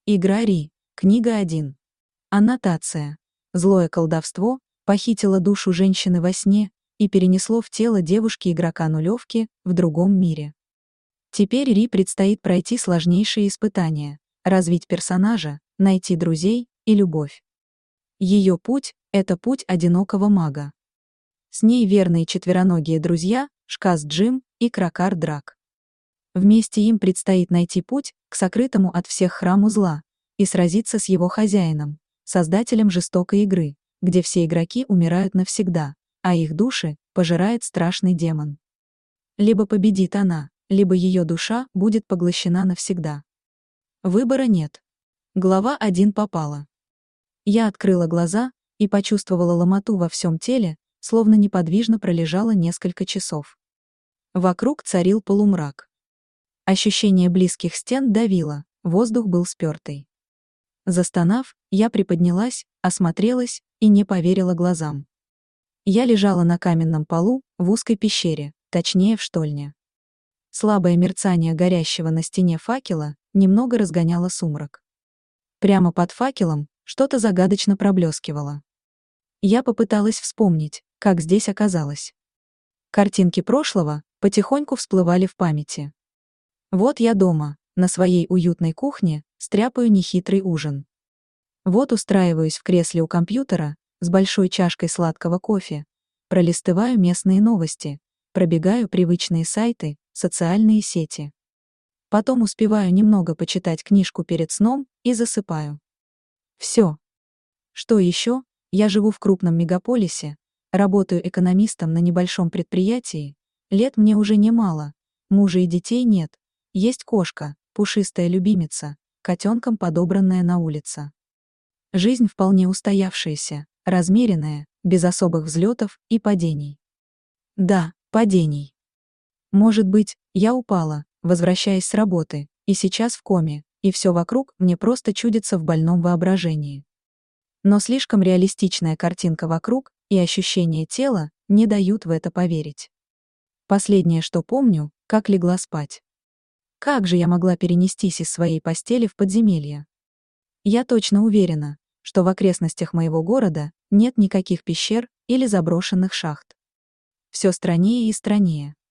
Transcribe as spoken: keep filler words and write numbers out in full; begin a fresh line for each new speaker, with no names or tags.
Игра Ри. Книга один. Аннотация. Злое колдовство похитило душу женщины во сне и перенесло в тело девушки-игрока нулевки в другом мире. Теперь Ри предстоит пройти сложнейшие испытания, развить персонажа, найти друзей и любовь. Ее путь — это путь одинокого мага. С ней верные четвероногие друзья Шказ Джим и Кракар Драк. Вместе им предстоит найти путь к сокрытому от всех храму зла и сразиться с его хозяином, создателем жестокой игры, где все игроки умирают навсегда, а их души пожирает страшный демон. Либо победит она, либо ее душа будет поглощена навсегда. Выбора нет. Глава один попала. Я открыла глаза и почувствовала ломоту во всем теле, словно неподвижно пролежала несколько часов. Вокруг царил полумрак. Ощущение близких стен давило, воздух был спёртый. Застонав, я приподнялась, осмотрелась и не поверила глазам. Я лежала на каменном полу в узкой пещере, точнее в штольне. Слабое мерцание горящего на стене факела немного разгоняло сумрак. Прямо под факелом что-то загадочно проблескивало. Я попыталась вспомнить, как здесь оказалось. Картинки прошлого потихоньку всплывали в памяти. Вот я дома, на своей уютной кухне, стряпаю нехитрый ужин. Вот устраиваюсь в кресле у компьютера с большой чашкой сладкого кофе, пролистываю местные новости, пробегаю привычные сайты, социальные сети. Потом успеваю немного почитать книжку перед сном и засыпаю. Все. Что еще? Я живу в крупном мегаполисе, работаю экономистом на небольшом предприятии, лет мне уже немало, мужа и детей нет, есть кошка, пушистая любимица, котенком подобранная на улице. Жизнь вполне устоявшаяся, размеренная, без особых взлетов и падений. Да, падений. Может быть, я упала, возвращаясь с работы, и сейчас в коме, и все вокруг мне просто чудится в больном воображении. Но слишком реалистичная картинка вокруг и ощущение тела не дают в это поверить. Последнее, что помню, как легла спать. Как же я могла перенестись из своей постели в подземелье? Я точно уверена, что в окрестностях моего города нет никаких пещер или заброшенных шахт. Все страннее и страннее.